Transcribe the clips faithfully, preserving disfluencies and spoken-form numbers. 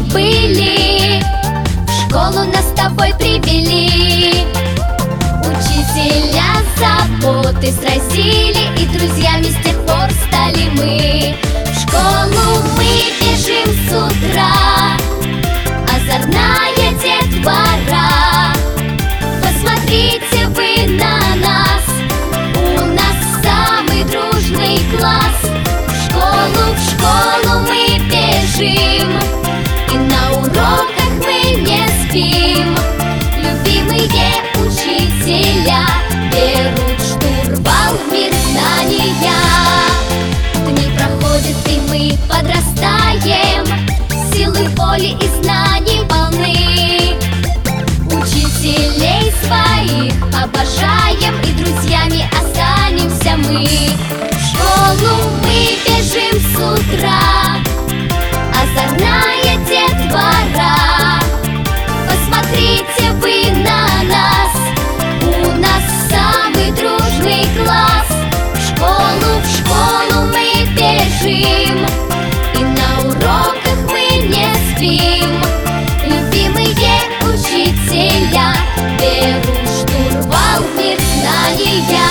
были, в школу нас с тобой привели. Учителя заботы сразили, и друзьями с тех пор стали мы. В школу мы бежим с утра, озорная детвора. Посмотрите вы на нас, у нас самый дружный класс. В школу, в школу мы бежим, и на уроках мы не спим. Любимые учителя берут штурвал в мир знания. Дни проходят, и мы подрастаем, силы воли и знаний полны. Учителей своих обожаем, и друзьями останемся мы. В школу мы бежим с утра, озорная детвора. Посмотрите вы на нас, у нас самый дружный класс. В школу, в школу мы бежим, и на уроках мы не спим. Любимые учителя берут штурвал в мир знания.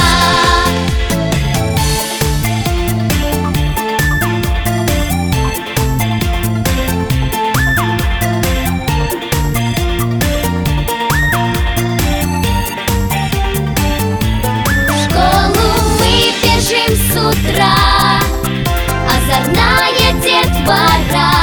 С утра озорная детвора.